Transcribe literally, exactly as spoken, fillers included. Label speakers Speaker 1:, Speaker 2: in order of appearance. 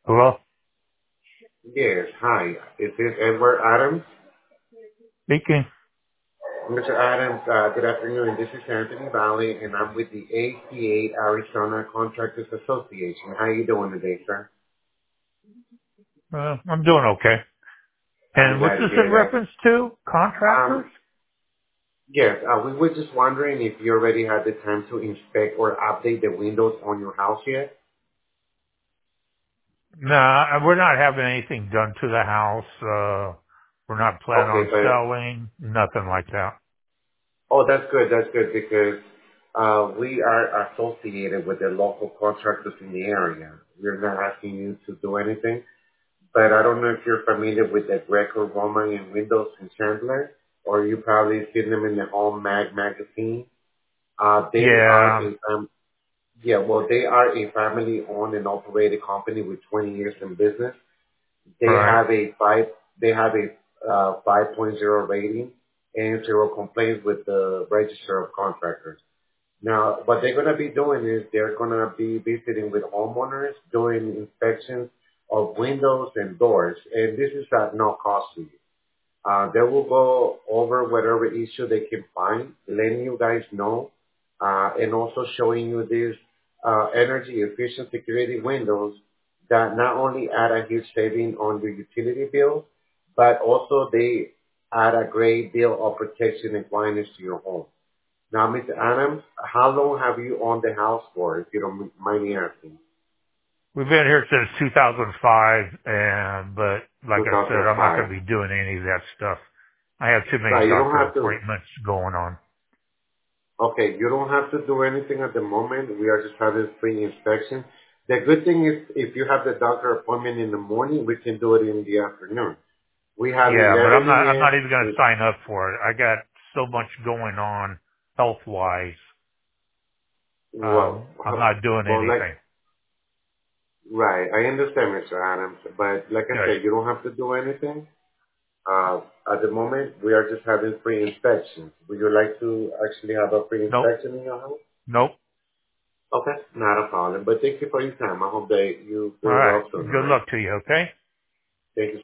Speaker 1: Hello?
Speaker 2: Yes, hi. Is this Edward Adams?
Speaker 1: Speaking.
Speaker 2: Mister Adams, uh, good afternoon. This is Anthony Valley, and I'm with the A C A Arizona Contractors Association. How you doing today, sir?
Speaker 1: Uh, I'm doing okay.
Speaker 2: I'm
Speaker 1: And what's
Speaker 2: glad to
Speaker 1: this
Speaker 2: hear
Speaker 1: in
Speaker 2: that.
Speaker 1: reference to? Contractors?
Speaker 2: Um, yes, uh, we were just wondering if you already had the time to inspect or update the windows on your house yet.
Speaker 1: Nah, we're not having anything done to the house. Uh, we're not planning
Speaker 2: Okay,
Speaker 1: on
Speaker 2: but
Speaker 1: selling. Nothing like that.
Speaker 2: oh, that's good. That's good because uh, we are associated with the local contractors in the area. We're not asking you to do anything. But I don't know if you're familiar with the Greco-Roman and Windows in Chandler, or you probably seen them in the Home Mag magazine. Uh, they are
Speaker 1: Yeah.
Speaker 2: a um, yeah, well, they are a family-owned and operated company with twenty years in business. They
Speaker 1: Right.
Speaker 2: have a five, they have a uh, five point oh rating and zero complaints with the Register of Contractors. Now, what they're going to be doing is they're going to be visiting with homeowners, doing inspections of windows and doors, and this is at no cost to you. Uh, they will go over whatever issue they can find, letting you guys know, uh, and also showing you these uh, energy efficient security windows that not only add a huge saving on your utility bill, but also they add a great deal of protection and quietness to your home. Now, Mister Adams, how long have you owned the house for, if you don't mind me asking?
Speaker 1: We've been here since two thousand five, and, but like I said, I'm not going
Speaker 2: two thousand five.
Speaker 1: to be doing any of that stuff. I have too many
Speaker 2: Right, you don't
Speaker 1: doctor
Speaker 2: have to,
Speaker 1: appointments going on.
Speaker 2: okay, you don't have to do anything at the moment. We are just having free inspection. The good thing is if you have the doctor appointment in the morning, we can do it in the afternoon. We have
Speaker 1: Yeah, but I'm
Speaker 2: 11
Speaker 1: not, I'm not
Speaker 2: a.m.
Speaker 1: even going
Speaker 2: to,
Speaker 1: to sign up for it. I got so much going on health-wise.
Speaker 2: well,
Speaker 1: Um, I'm not doing
Speaker 2: well, like,
Speaker 1: anything.
Speaker 2: right, I understand, Mister Adams, but like I
Speaker 1: Good.
Speaker 2: said, you don't have to do anything. Uh, at the moment, we are just having free inspections. Would you like to actually have a free
Speaker 1: Nope.
Speaker 2: inspection in your house?
Speaker 1: Nope.
Speaker 2: Okay, not a problem. But thank you for your time. I hope that you
Speaker 1: All
Speaker 2: feel
Speaker 1: right.
Speaker 2: well soon, all
Speaker 1: Good
Speaker 2: right?
Speaker 1: luck to you. Okay.
Speaker 2: Thank you.